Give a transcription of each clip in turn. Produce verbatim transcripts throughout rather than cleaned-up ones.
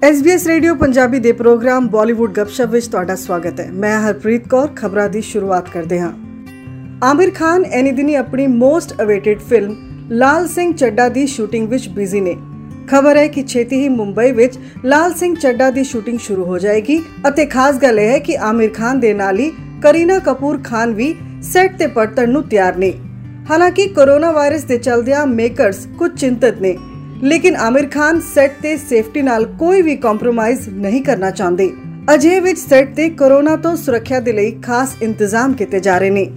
S B S radio Punjabi ਦੇ programme Bollywood ਗੱਪਸ਼ਪ ਵਿੱਚ ਤੁਹਾਡਾ ਸਵਾਗਤ ਹੈ। ਮੈਂ ਹਰਪ੍ਰੀਤ ਕੌਰ ਖਬਰਾਂ ਦੀ ਸ਼ੁਰੂਆਤ ਕਰਦੇ ਹਾਂ। ਆਮਿਰ ਖਾਨ ਐਨੀ ਦਿਨੀ ਆਪਣੀ most awaited film Lal Singh Chadha ਦੀ ਸ਼ੂਟਿੰਗ ਵਿੱਚ ਬਿਜ਼ੀ ਨੇ। ਖਬਰ ਹੈ ਕਿ ਛੇਤੀ ਹੀ ਮੁੰਬਈ ਵਿੱਚ ਲਾਲ ਸਿੰਘ ਚੱਡਾ ਦੀ ਸ਼ੂਟਿੰਗ ਸ਼ੁਰੂ ਹੋ ਜਾਏਗੀ ਅਤੇ ਖਾਸ ਗੱਲ ਇਹ ਹੈ ਕਿ ਆਮਿਰ ਖਾਨ ਦੇ ਨਾਲ ਹੀ ਕਰੀਨਾ ਕਪੂਰ ਖਾਨ ਵੀ ਸੈੱਟ ਤੇ ਪਰਤਣ ਨੂੰ ਤਿਆਰ ਨੇ। ਹਾਲਾਂਕਿ ਕੋਰੋਨਾ ਵਾਇਰਸ ਦੇ ਚਲਦਿਆਂ ਮੇਕਰਸ ਕੁਝ ਚਿੰਤਤ ਨੇ, लेकिन आमिर खान सैट ते सेफ्टी नाल कोई भी कॉम्प्रोमाइज नहीं करना चाहते। अजे विच सैट ते कोरोना तो सुरक्षा दे लई खास इंतजाम किए जा रहे ने।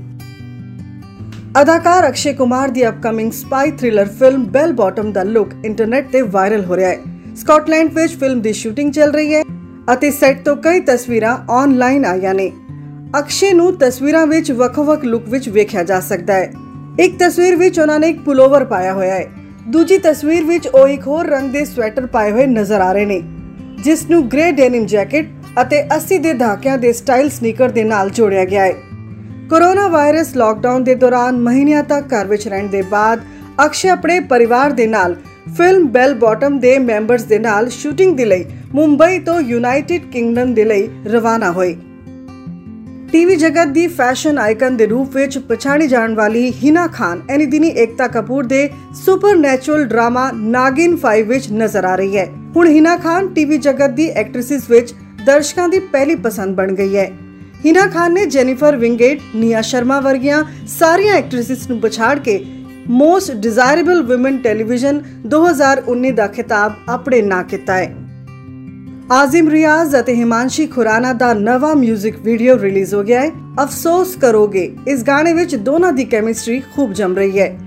अदाकार अक्षय कुमार दी upcoming spy thriller film Bell Bottom दा लुक इंटरनेट ते वायरल हो रहा है। स्कॉटलैंड विच फिल्म दी शूटिंग चल रही है अते सैट तो कई तस्वीरां ऑनलाइन आईयां ने। अक्षय नूं तस्वीरां विच वख-वख लुक विच वेखिया जा सकदा है। एक तस्वीर विच उन्हां ने एक पुलोवर पाया होया है, दूजी तस्वीर विच ਉਹ ਇੱਕ ਹੋਰ रंग ਦੇ ਸਵੈਟਰ ਪਾਏ ਹੋਏ ਨਜ਼ਰ ਆ ਰਹੇ ਨੇ, ਜਿਸ ਨੂੰ ਗ੍ਰੇ ਡੈਨਿਮ ਜੈਕਟ ਅਤੇ अस्सी ਦੇ ਦਹਾਕਿਆਂ ਦੇ ਸਟਾਈਲ ਸਨੀਕਰ ਦੇ ਨਾਲ ਜੋੜਿਆ ਗਿਆ ਹੈ। ਕੋਰੋਨਾ ਵਾਇਰਸ ਲਾਕਡਾਊਨ ਦੇ ਦੌਰਾਨ ਮਹੀਨਿਆਂ ਤੱਕ ਘਰ ਵਿੱਚ ਰਹਿਣ ਦੇ ਬਾਅਦ ਅਕਸ਼ੇ ਆਪਣੇ ਪਰਿਵਾਰ ਦੇ ਨਾਲ ਫਿਲਮ ਬੈਲ ਬਾਟਮ ਦੇ ਮੈਂਬਰਸ ਦੇ ਨਾਲ ਸ਼ੂਟਿੰਗ ਦੇ ਲਈ ਮੁੰਬਈ ਤੋਂ ਯੂਨਾਈਟਿਡ ਕਿੰਗਡਮ ਦੇ ਲਈ ਰਵਾਨਾ ਹੋਏ। टीवी जगत दी फैशन आइकन दे रूप विच पछाणी जाण वाली हिना खान एनी दिनी एकता कपूर दे सुपरनैचुरल ड्रामा नागिन फाइव विच नजर आ रही है। हुण हिना खान टीवी जगत दी एक्ट्रेसेस विच दर्शकां दी पहली पसंद बन गई है। हिना खान ने जेनिफर विंगेट, निया शर्मा वर्गियां सारियां एक्ट्रेसेस नूं पछाड़ के मोस्ट डिजायरेबल वुमेन टेलीविजन दो हज़ार उन्नीस दा खिताब अपने नां कीता है। आजिम रियाज और हिमांशी खुराना दा नवा म्यूजिक वीडियो रिलीज हो गया है। अफसोस करोगे इस गाने विच दोनों दी केमिस्ट्री खूब जम रही है।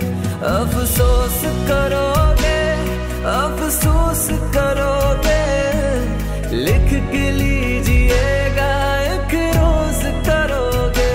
अफसोस करोगे अफसोस करोगे लिख के लीजिएगा एक रोज करोगे।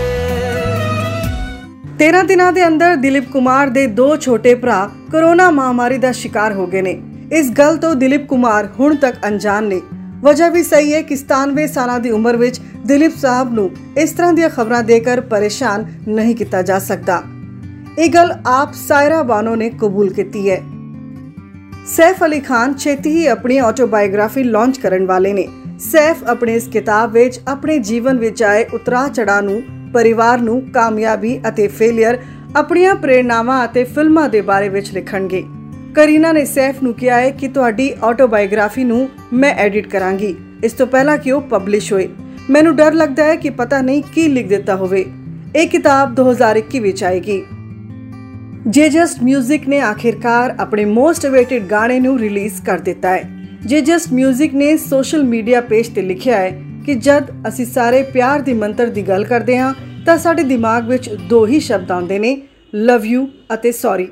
तेरह दिनों के अंदर दिलीप कुमार दे दो छोटे भरा कोरोना महामारी का शिकार हो गए ने। इस गल तो दिलीप कुमार हुण तक अनजान ने। वजह भी सही है कि सतानवे साल की उम्र विच दिलीप साहब नूं इस तरह दी खबरां देकर परेशान नहीं किया जा सकता। ये गल आप सायरा बानो ने कबूल की है। सैफ अली खान छेती ही अपनी ऑटोबायोग्राफी लॉन्च करने वाले ने। सैफ अपने इस किताब विच अपने जीवन विच आए उतरा चढ़ाव नूं, परिवार नूं, कामयाबी अते फेलियर, अपनियां प्रेरणावां अते फिल्मां दे बारे विच लिखणगे। करीना ने सैफ नूं कहा है कि तुहाडी ऑटोबायोग्राफी नूं मैं एडिट करांगी, इस तो पहला कि वो पब्लिश होए। मैनूं डर लगदा है कि पता नहीं की लिख दिता होवे। ये किताब दो हज़ार इक्कीस विच आएगी। जे जस्ट म्यूजिक ने आखिरकार अपने मोस्ट अवेटेड गाने नूं रिलीज कर दिता है। जे जस्ट म्यूजिक ने सोशल मीडिया पेज ते लिखिया है कि जद असीं सारे प्यार दी मंत्र दी गल करदे हां तां साडे दिमाग विच दो ही शब्द आउंदे ने, लव यू अते सॉरी।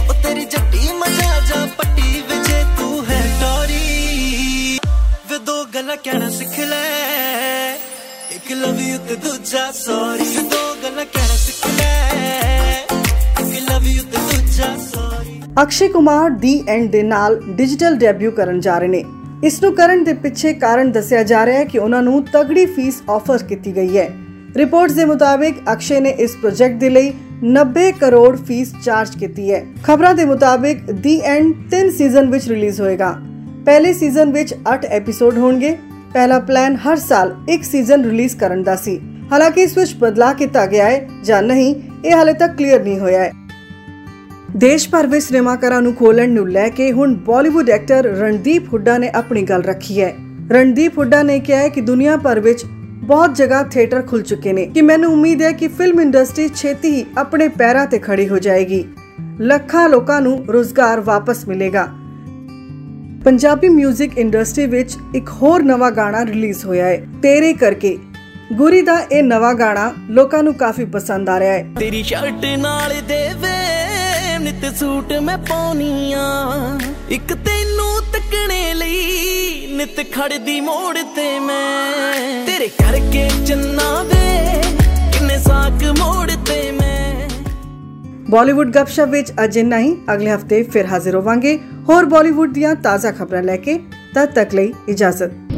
कहना सीख ले एक लव यू ते दूजा सॉरी, दो गल्लां कहना सीख ले एक लव यू ते दूजा sorry. Akshay Kumar The End दे नाल डिजिटल डेब्यू करन जा रहे ने। इस नूं करन दे पिछे कारण दस्सिया जा रहा है कि उन्हां नूं तगड़ी फीस ऑफर की गई है। रिपोर्ट्स के मुताबिक अक्षय ने इस प्रोजेक्ट के लिए नब्बे करोड़ फीस चार्ज की है। खबरों के मुताबिक दी एंड तीन सीजन विच रिलीज होएगा। पहले सीजन विच आठ एपीसोड होंगे। पहला प्लान हर साल एक सीजन रिलीज करन दा सी। हालांकि इस विच बदलाव किया गया है या नहीं ये हाले तक क्लीयर नहीं होया है। देश भर में सिनेमाघरां नूं खोलण नूं लैके हुण बॉलीवुड एक्टर रणदीप हुड्डा ने अपनी गल रखी है। रणदीप हुड्डा ने कहा है कि दुनिया भर विच बहुत जगह थिएटर खुल चुके ने कि मैनूं उम्मीद है कि फिल्म इंडस्ट्री छेती ही अपने पैरां ते खड़ी हो जाएगी। ਲੱਖਾਂ ਲੋਕਾਂ ਨੂੰ रोजगार वापस मिलेगा। पंजाबी म्यूजिक इंडस्ट्री विच एक होर नवा गाना रिलीज होया है, तेरे करके। गुरी दा ए नवा गाना लोकां नूं काफी पसंद आ रहा है। तेरी शर्ट नाल दे वे नित सूट मैं पाउनिया, एक तैनू तकने लई नित खड़दी मोड़ ते मैं, तेरे करके चन्ना दे किन्ने साक मोड़ ते मैं। बॉलीवुड गपशप विच अज इन्ना ही। अगले हफ्ते फिर हाजिर होवांगे होर बॉलीवुड दियां ताज़ा खबरां लैके। तद तक लई इजाजत।